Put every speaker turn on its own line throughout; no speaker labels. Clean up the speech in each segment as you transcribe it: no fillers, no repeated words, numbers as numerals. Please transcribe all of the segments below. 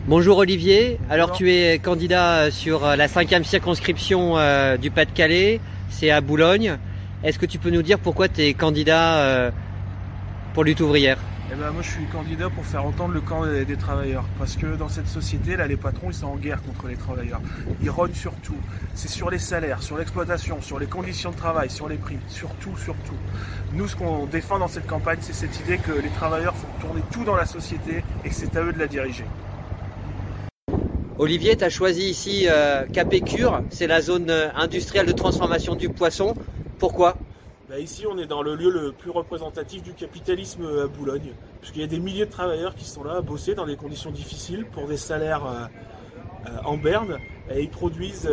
Bonjour Olivier, alors
Bonjour.
tu es candidat sur la 5e circonscription du Pas-de-Calais, c'est à Boulogne. Est-ce que tu peux nous dire pourquoi tu es candidat pour Lutte ouvrière?
Moi je suis candidat pour faire entendre le camp des travailleurs. Parce que dans cette société, là, les patrons ils sont en guerre contre les travailleurs. Ils rognent sur tout. C'est sur les salaires, sur l'exploitation, sur les conditions de travail, sur les prix, sur tout. Nous, ce qu'on défend dans cette campagne, c'est cette idée que les travailleurs font tourner tout dans la société et que c'est à eux de la diriger.
Olivier, tu as choisi ici Capécure, c'est la zone industrielle de transformation du poisson. Pourquoi?
Ici, on est dans le lieu le plus représentatif du capitalisme à Boulogne, puisqu'il y a des milliers de travailleurs qui sont là à bosser dans des conditions difficiles pour des salaires en berne, et ils produisent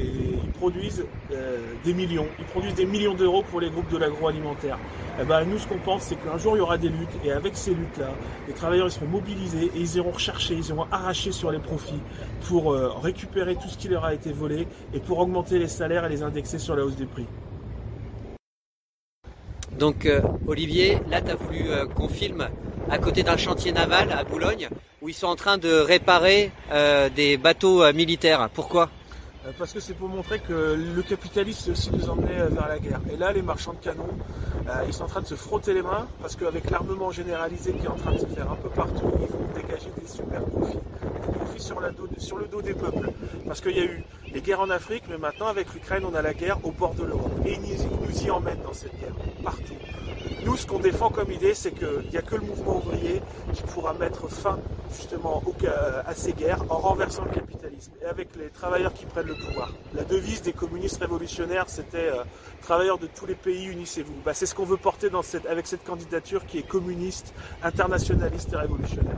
des millions d'euros pour les groupes de l'agroalimentaire. Nous, ce qu'on pense, c'est qu'un jour il y aura des luttes, et avec ces luttes-là, les travailleurs ils seront mobilisés et ils iront rechercher, ils iront arracher sur les profits pour récupérer tout ce qui leur a été volé et pour augmenter les salaires et les indexer sur la hausse des prix.
Donc Olivier, là tu as voulu qu'on filme à côté d'un chantier naval à Boulogne où ils sont en train de réparer des bateaux militaires. Pourquoi?
Parce que c'est pour montrer que le capitalisme c'est aussi nous emmener vers la guerre. Et là les marchands de canons, ils sont en train de se frotter les mains parce qu'avec l'armement généralisé qui est en train de se faire un peu partout, ils vont dégager des super profits. Des profits sur le dos des peuples. Parce qu'il y a eu les guerres en Afrique, mais maintenant avec l'Ukraine on a la guerre au bord de l'Europe. Et ils nous y emmènent dans cette guerre, partout. Nous, ce qu'on défend comme idée, c'est qu'il n'y a que le mouvement ouvrier qui pourra mettre fin justement à ces guerres en renversant le capitalisme et avec les travailleurs qui prennent le pouvoir. La devise des communistes révolutionnaires, c'était travailleurs de tous les pays, unissez-vous. C'est ce qu'on veut porter avec cette candidature qui est communiste, internationaliste et révolutionnaire.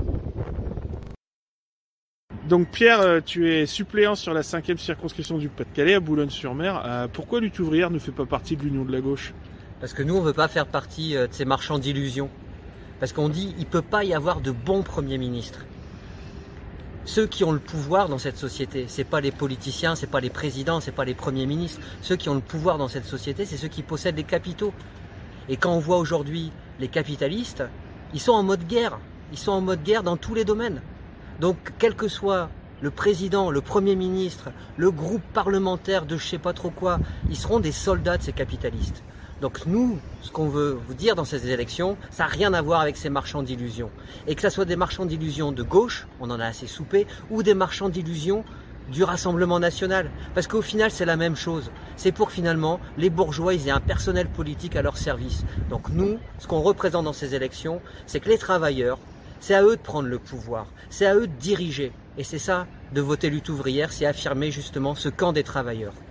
Donc Pierre, tu es suppléant sur la 5e circonscription du Pas-de-Calais à Boulogne-sur-Mer. Pourquoi Lutte ouvrière ne fait pas partie de l'Union de la gauche ?
Parce que nous, on ne veut pas faire partie de ces marchands d'illusions. Parce qu'on dit qu'il ne peut pas y avoir de bons premiers ministres. Ceux qui ont le pouvoir dans cette société, ce n'est pas les politiciens, ce n'est pas les présidents, ce n'est pas les premiers ministres. Ceux qui ont le pouvoir dans cette société, c'est ceux qui possèdent les capitaux. Et quand on voit aujourd'hui les capitalistes, ils sont en mode guerre. Ils sont en mode guerre dans tous les domaines. Donc, quel que soit le président, le premier ministre, le groupe parlementaire de je ne sais pas trop quoi, ils seront des soldats de ces capitalistes. Donc nous, ce qu'on veut vous dire dans ces élections, ça n'a rien à voir avec ces marchands d'illusions. Et que ce soit des marchands d'illusions de gauche, on en a assez soupé, ou des marchands d'illusions du Rassemblement national. Parce qu'au final, c'est la même chose. C'est pour finalement, les bourgeois, ils aient un personnel politique à leur service. Donc nous, ce qu'on représente dans ces élections, c'est que les travailleurs, c'est à eux de prendre le pouvoir, c'est à eux de diriger. Et c'est ça, de voter Lutte ouvrière, c'est affirmer justement ce camp des travailleurs.